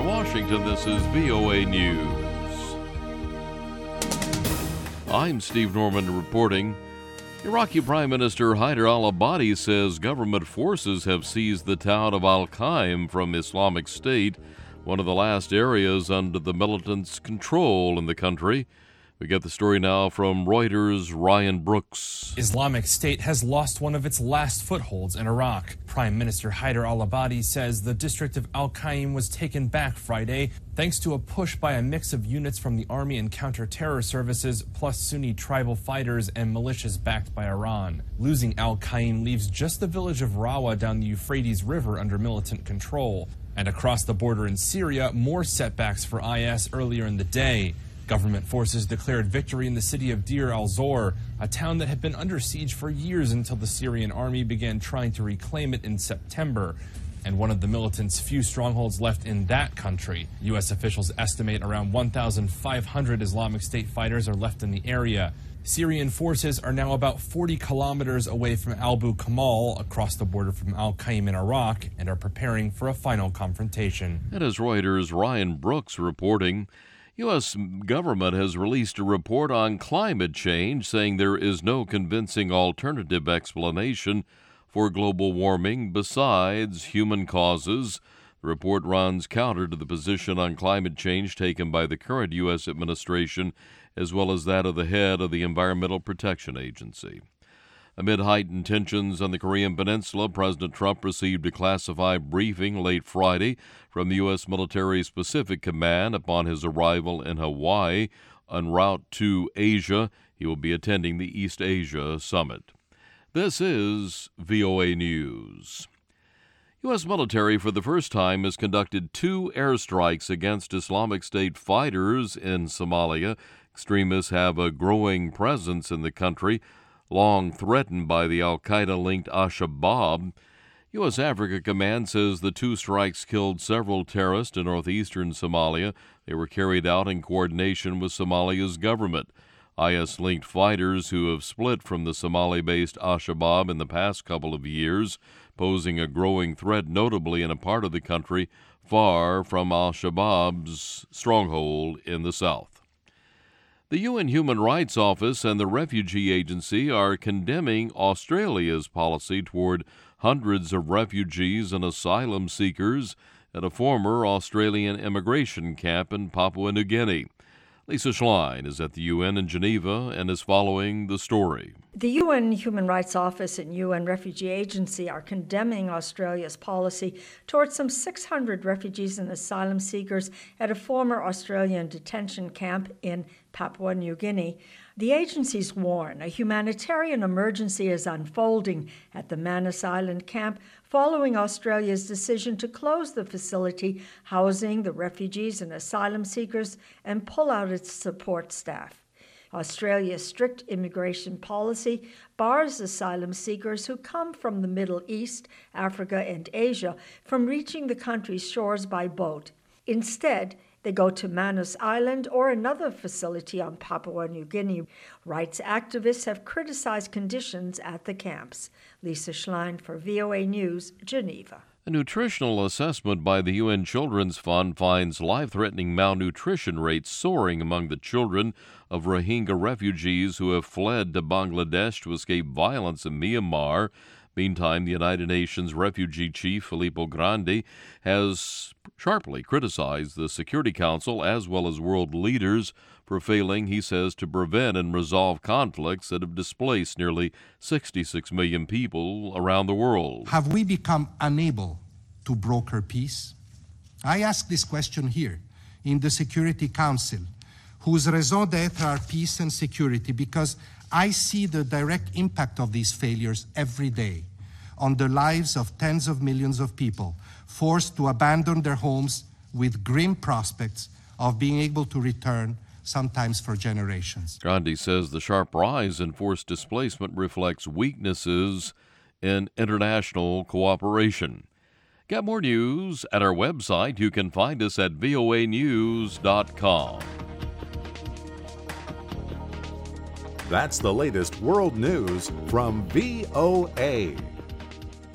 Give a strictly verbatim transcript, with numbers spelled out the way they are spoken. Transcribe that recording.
Washington, this is V O A News. I'm Steve Norman reporting. Iraqi Prime Minister Haider al-Abadi says government forces have seized the town of Al-Qaim from Islamic State, one of the last areas under the militants' control in the country. We get the story now from Reuters' Ryan Brooks. Islamic State has lost one of its last footholds in Iraq. Prime Minister Haider al-Abadi says the district of Al-Qaim was taken back Friday thanks to a push by a mix of units from the army and counter-terror services, plus Sunni tribal fighters and militias backed by Iran. Losing Al-Qaim leaves just the village of Rawa down the Euphrates River under militant control. And across the border in Syria, more setbacks for I S earlier in the day. Government forces declared victory in the city of Deir al-Zor, a town that had been under siege for years until the Syrian army began trying to reclaim it in September, and one of the militants' few strongholds left in that country. U S officials estimate around one thousand five hundred Islamic State fighters are left in the area. Syrian forces are now about forty kilometers away from Abu Kamal, across the border from Al-Qaim in Iraq, and are preparing for a final confrontation. And as Reuters' Ryan Brooks reporting, U S government has released a report on climate change, saying there is no convincing alternative explanation for global warming besides human causes. The report runs counter to the position on climate change taken by the current U S administration, as well as that of the head of the Environmental Protection Agency. Amid heightened tensions on the Korean Peninsula, President Trump received a classified briefing late Friday from the U S Military's Pacific Command upon his arrival in Hawaii. En route to Asia, he will be attending the East Asia Summit. This is V O A News. U S military for the first time has conducted two airstrikes against Islamic State fighters in Somalia. Extremists have a growing presence in the country, long threatened by the al-Qaeda-linked Al-Shabaab. U S Africa Command says the two strikes killed several terrorists in northeastern Somalia. They were carried out in coordination with Somalia's government. I S-linked fighters who have split from the Somali-based Al-Shabaab in the past couple of years, posing a growing threat, notably in a part of the country far from Al-Shabaab's stronghold in the south. The U N Human Rights Office and the Refugee Agency are condemning Australia's policy toward hundreds of refugees and asylum seekers at a former Australian immigration camp in Papua New Guinea. Lisa Schlein is at the U N in Geneva and is following the story. The U N Human Rights Office and U N Refugee Agency are condemning Australia's policy towards some six hundred refugees and asylum seekers at a former Australian detention camp in Papua New Guinea. The agencies warn a humanitarian emergency is unfolding at the Manus Island camp following Australia's decision to close the facility housing the refugees and asylum seekers and pull out its support staff. Australia's strict immigration policy bars asylum seekers who come from the Middle East, Africa, and Asia from reaching the country's shores by boat. Instead, they go to Manus Island or another facility on Papua New Guinea. Rights activists have criticized conditions at the camps. Lisa Schlein for V O A News, Geneva. A nutritional assessment by the U N Children's Fund finds life-threatening malnutrition rates soaring among the children of Rohingya refugees who have fled to Bangladesh to escape violence in Myanmar. Meantime, the United Nations refugee chief, Filippo Grandi, has sharply criticized the Security Council as well as world leaders for failing, he says, to prevent and resolve conflicts that have displaced nearly sixty-six million people around the world. Have we become unable to broker peace? I ask this question here in the Security Council, whose raison d'etre are peace and security, because I see the direct impact of these failures every day on the lives of tens of millions of people forced to abandon their homes with grim prospects of being able to return, sometimes for generations. Grandi says the sharp rise in forced displacement reflects weaknesses in international cooperation. Get more news at our website. You can find us at V O A news dot com. That's the latest world news from V O A.